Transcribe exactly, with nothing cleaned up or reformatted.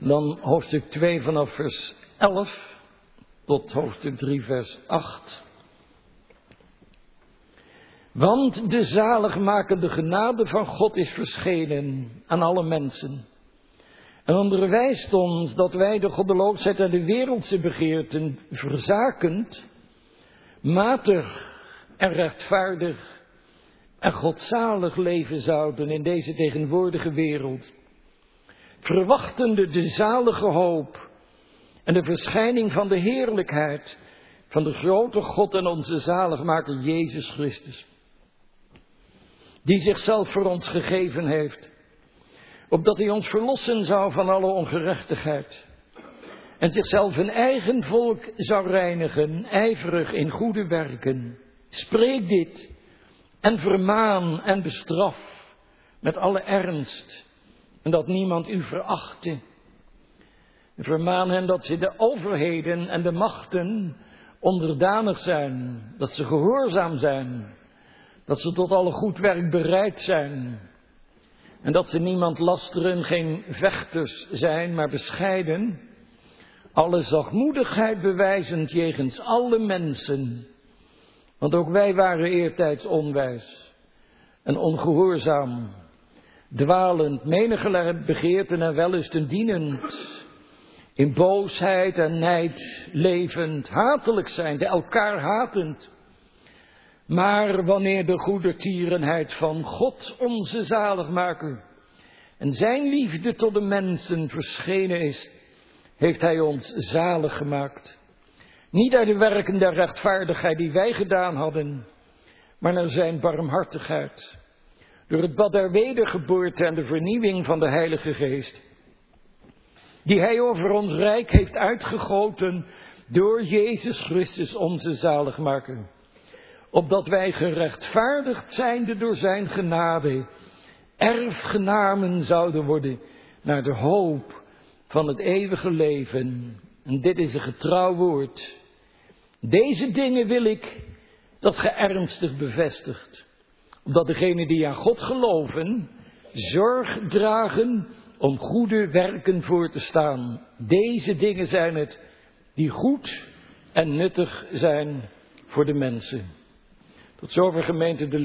Dan hoofdstuk twee vanaf vers elf tot hoofdstuk drie vers acht. Want de zaligmakende genade van God is verschenen aan alle mensen. En onderwijst ons dat wij de goddeloosheid en de wereldse begeerten verzakend, matig en rechtvaardig en godzalig leven zouden in deze tegenwoordige wereld. Verwachtende de zalige hoop en de verschijning van de heerlijkheid van de grote God en onze zaligmaker Jezus Christus. Die zichzelf voor ons gegeven heeft, opdat hij ons verlossen zou van alle ongerechtigheid. En zichzelf een eigen volk zou reinigen, ijverig in goede werken. Spreek dit en vermaan en bestraf met alle ernst. En dat niemand u verachte. Vermaan hen dat ze de overheden en de machten onderdanig zijn. Dat ze gehoorzaam zijn. Dat ze tot alle goed werk bereid zijn. En dat ze niemand lasteren, geen vechters zijn, maar bescheiden. Alle zachtmoedigheid bewijzend jegens alle mensen. Want ook wij waren eertijds onwijs en ongehoorzaam. Dwalend, menigelijk begeerten en wellusten dienend. In boosheid en nijd levend, hatelijk zijn, de elkaar hatend. Maar wanneer de goedertierenheid van God onze zaligmaker en zijn liefde tot de mensen verschenen is, heeft hij ons zalig gemaakt. Niet uit de werken der rechtvaardigheid die wij gedaan hadden, maar naar zijn barmhartigheid. Door het bad der wedergeboorte en de vernieuwing van de Heilige Geest, die hij over ons rijk heeft uitgegoten door Jezus Christus onze zaligmaker. Opdat wij gerechtvaardigd zijnde door zijn genade, erfgenamen zouden worden naar de hoop van het eeuwige leven. En dit is een getrouw woord. Deze dingen wil ik dat ge ernstig bevestigt. Opdat degenen die aan God geloven, zorg dragen om goede werken voor te staan. Deze dingen zijn het die goed en nuttig zijn voor de mensen. Tot zover gemeente de